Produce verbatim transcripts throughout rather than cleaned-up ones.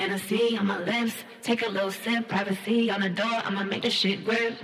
Hennessy on my lips. Take a little sip, privacy on the door. I'ma make this shit grip.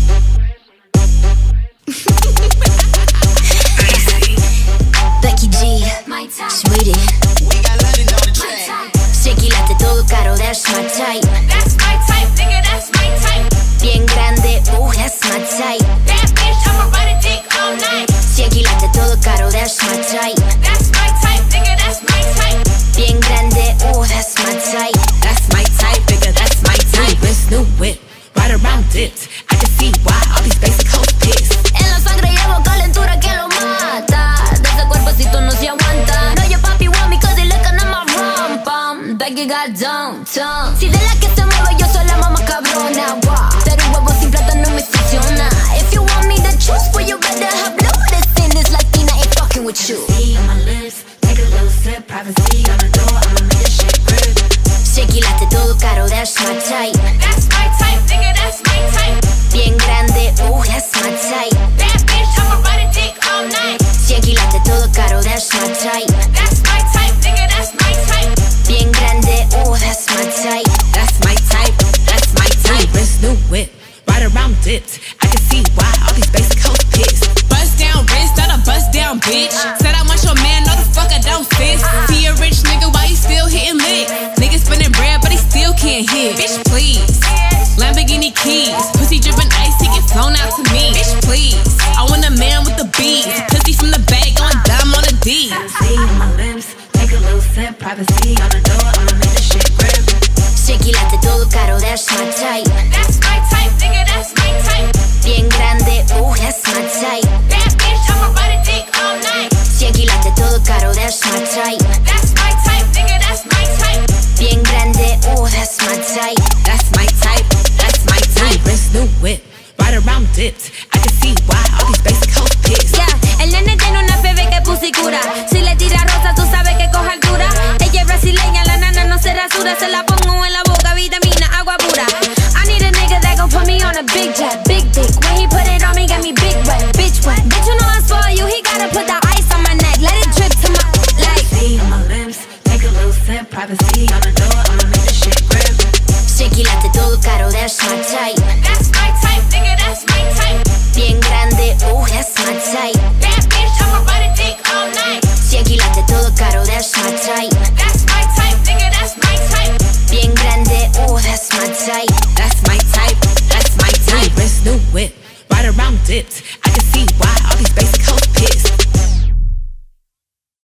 Becky G, Sweetie. We got London on the track. Shaky latte todo caro, that's my type. That's my type, nigga, that's my type. Bien grande, ooh, that's my type. That bitch, I'ma ride a dick all night. Shaky latte todo caro, that's my type. That's my type, nigga, that's my type. Bien grande, ooh, that's my type. That's my type, nigga, that's my type. New wrist, new whip, right around dipped. I can see why all these basic hoes pissed. En la sangre llevo calentura que lo mata. De ese cuerpecito no se aguanta. No, your papi want me cause he looking at my rum bum. Becky got dumb tongue. Si de la que se mueve yo soy la mamá cabrona. Wow. Ser un huevo sin plata no me funciona. If you want me to choose, well you better have noticed. In this Latina ain't fucking with you. Hennessy on my lips. Take a little sip, privacy on the door. I'ma make this shit grip. Shaky latte todo caro, that's my type. That's my type, nigga, that's my type. Bien grande, ooh, that's my type. That bitch, I'ma ride a dick all night. Shaky latte todo caro, that's my type. That's my type, nigga, that's my type. Bien grande, ooh, that's my type. That's my type, that's my type. New wrist, new whip, right around dipped. I can see why all these basic hoes pissed. Bust down wrist, not a bust down bitch. Said I want your man, no the fuck I don't sis. See a rich nigga, why he still hitting licks? Nigga spinning bread, but he still can't hit. Bitch, please. Lamborghini keys, pussy dripping ice, he get flown out to me. Bitch, please. I want a man with the beats, pussy from the bag, going dumb on the D. Hennessy on my lips. Take a little sip, privacy on the door. I'ma make this shit grip. Shaky latte todo caro, that's my type. That's my type, nigga, that's my type. Bien grande, ooh, that's my type. That bitch, I'ma ride a dick all night. Shaky latte todo caro, that's my type. That's my type, nigga, that's my type. Bien grande, ooh, that's my type. That's my type, that's my type. New wrist, new whip, right around dipped. I can see why all these basic hoes pissed. Yeah, el nene tiene una bebé que pusicura. Si le tira rosa, tú sabes que coge altura. Ella es brasileña, la nana no se rasura. Se la pongo en la boca, vitamina, agua pura. I need a nigga that gon' put me on a big jet, big dick. When he put it on me, got me big wet, bitch wet. Bitch, you know I spoil you, he gotta put the ice on my neck. Let it drip to my, like. Hennessy on my lips. Take a little sip, privacy on the door. I'ma make this shit grip. Shaky latte todo caro, that's my type. That's my type, nigga, that's my type. Bien grande, ooh, that's my type. That bitch, I'ma ride a dick all night. Shaky latte todo caro, that's my type.